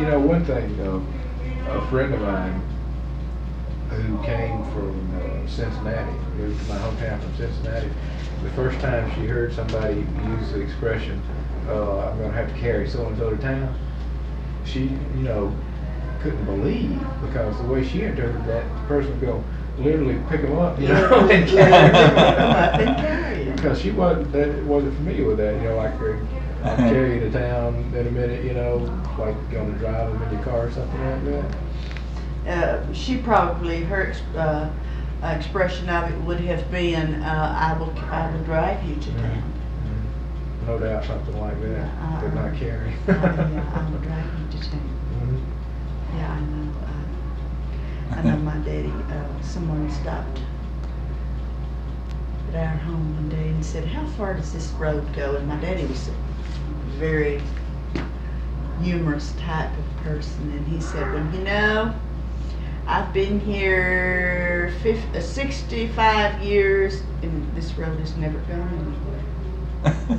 You know, one thing, a friend of mine who came from Cincinnati, moved to my hometown from Cincinnati, the first time she heard somebody use the expression, I'm going to have to carry so-and-so to town, she, you know, couldn't believe, because the way she interpreted that, the person would go, literally pick them up, you know, and carry them. Because she wasn't familiar with that, you know, like I'll carry you to town in a minute, you know, like going to drive them in your car or something like that. She probably, her expression of it would have been, I will drive you to town. Mm-hmm. No doubt something like that, but not carry. Yeah, I will drive you to town. Mm-hmm. Yeah, I know my daddy, someone stopped at our home one day and said, how far does this road go? And my daddy was a very humorous type of person, and he said, well, you know, I've been here 65 years and this road has never gone anywhere.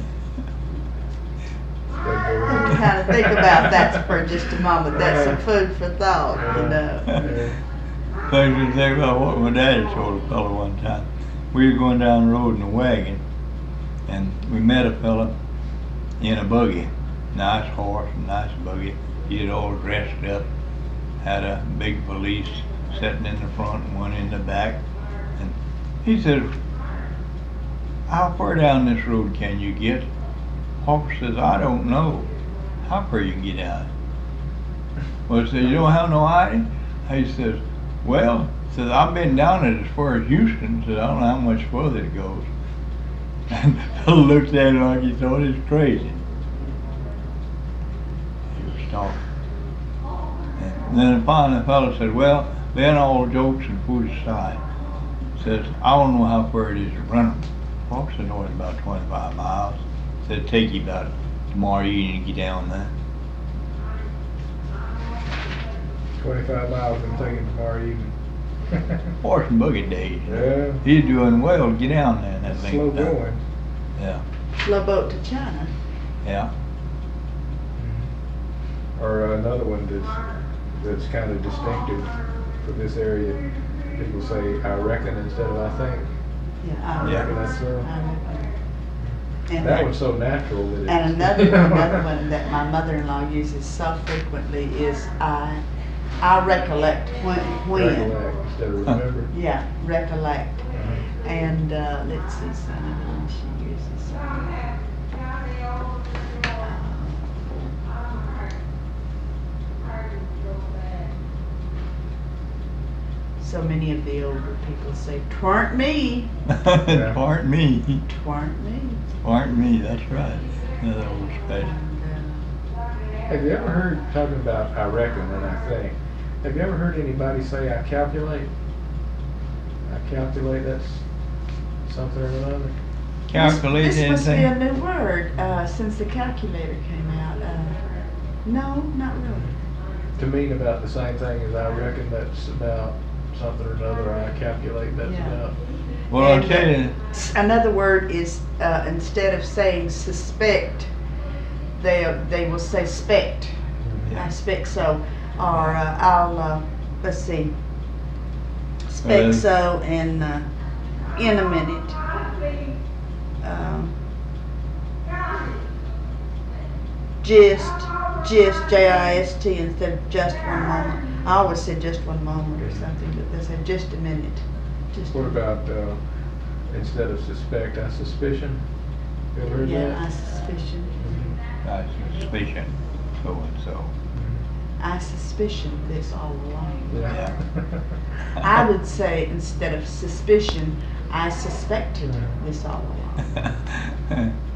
You kind of think about that for just a moment. That's some food for thought, you know. I can think about what my daddy told a fellow one time. We were going down the road in a wagon, and we met a fellow in a buggy. Nice horse, nice buggy. He had all dressed up, had a big valise sitting in the front and one in the back. And he said, how far down this road can you get? Hawker says, I don't know. How far you can get out? Well, he said, you don't have no idea? He says, well, says, I've been down it as far as Houston. Says, I don't know how much further it goes. And the fellow looked at him like he thought he was crazy. He was talking. And then finally the fellow said, well, then all jokes and put aside. Says, I don't know how far it is to run. Folks, I know it's about 25 miles. Said, it'd take you about tomorrow evening to get down there. 25 miles and take it tomorrow evening. Horse and buggy days. Yeah. He's doing well to get down there and that thing. Slow going. Yeah. Slow boat to China. Yeah. Or another one that's kind of distinctive for this area. People say, I reckon instead of I think. Yeah, I reckon that's so. I reckon. And that one's so natural that and another one that my mother-in-law uses so frequently is I recollect when. Recollect instead of remember. Yeah, recollect. And let's see some of them she uses. So many of the older people say, "'Twarn't me." Twarn't me. Twarn't me. Twarn't me. That's right. Another old expression. Have you ever heard, talking about I reckon and I think, have you ever heard anybody say I calculate? I calculate, that's something or another? Calculate this must be anything? a new word since the calculator came out. No, not really. To mean about the same thing as I reckon, that's about something or another. I calculate, that's about. Well, I'll tell you. Another word is instead of saying suspect, they will say spect. Yeah. I spect so, or I'll let's see, spect so in a minute. Just J-I-S-T instead of just one moment. I always said just one moment or something, but they said just a minute. Just What about instead of suspect, I suspicion? You ever heard that? Yeah, I suspicion. I suspicion so and so. I suspicion this all along. Yeah. I would say instead of suspicion, I suspected this all along.